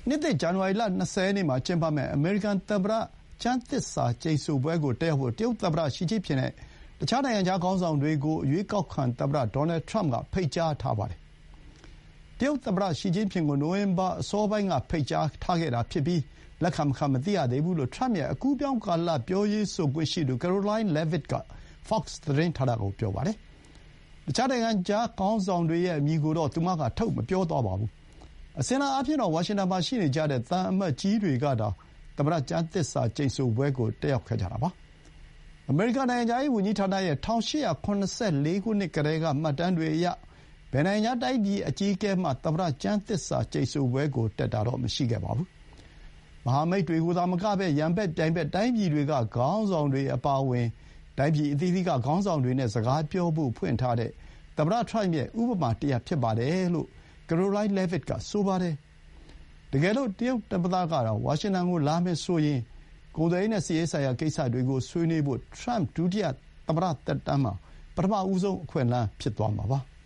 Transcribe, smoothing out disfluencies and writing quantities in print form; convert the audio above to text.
နှစ်သစ်ဇန်နဝါရီလ20ရက်နေ့မှာကျင်းပမယ့်အမေရိကန်သမ္မတကျမ်းသစ္စာကျိန်ဆိုပွဲကိုတက်ရောက်ဖို့တရုတ်သမ္မတရှီကျင့်ဖျင်နဲ့တခြားနိုင်ငံခြားခေါင်းဆောင်တွေကိုအရွေးကောက်ခံသမ္မတဒေါ်နယ်ထရမ့်ကဖိတ်ကြားထားပါတယ်။တရုတ်သမ္မတရှီကျင့်ဖျင်ကိုနိုဝင်ဘာအစောပိုင်းကဖိတ်ကြားထားခဲ့တာဖြစ်ပြီးလက်ခံမခံမသိရသေးဘူးလို့ထရမ့်ရဲ့အကူးအပြောင်းကာလပြောရေးဆိုခွင့်ရှိသူ Caroline Leavitt က Fox သတင်းဌာနကိုပြောပါတယ်။တခြားနိုင်ငံခြားခေါင်းဆောင်တွေရဲ့အမည်ကိုတော့သူမကထုတ်မပြောသွားပါဘူး။အစဥ်အလာအားဖြင့်တော့ဝါရှင်တန်မှာရှိနေကြတဲ့သံအမတ်ကြီးတွေကသာသမ္မတကျမ်းသစ္စာကျိန်ဆိုပွဲကိုတက်ရောက်ခဲ့ကြတာပါ။အမေရိကန်နိုင်ငံခြားရေးဝန်ကြီးဌာနရဲ့1874ခုနှစ်ကတည်းကမှတ်တမ်းတွေအရဘယ်နိုင်ငံခြားတိုင်းပြည်အကြီးအကဲမှသမ္မတကျမ်းသစ္စာကျိန်ဆိုပွဲကိုတက်တာတော့မရှိခဲ့ပါဘူး။မဟာမိတ်တွေကိုသာမကဘဲရန်ဘက်ပြိုင်ဘက်တိုင်းပြည်တွေကခေါင်းဆောင်တွေအပါအဝင်တိုင်းပြည်အသီးသီးကခေါင်းဆောင်တွေနဲ့စကားပြောဖို့ဖွင့်ထားတဲ့သမ္မတထရမ့်ရဲ့ဥပမာတရပ်ဖြစ်ပါတယ်လို့ Caroline Leavitt ကဆိုပါတယ်။တကယ်လို့တရုတ်သမ္မတကတော့ဝါရှင်တန်ကိုလာမယ်ဆိုရင်ကုန်သွယ်ရေးနဲ့စစ်ရေးဆိုင်ရာကိစ္စတွေကိုဆွေးနွေးဖို့ထရမ့်ဒုတိယသမ္မတသက်တမ်းမှာပထမဆုံးအခွင့်အလမ်းဖြစ်သွားမှာပါ။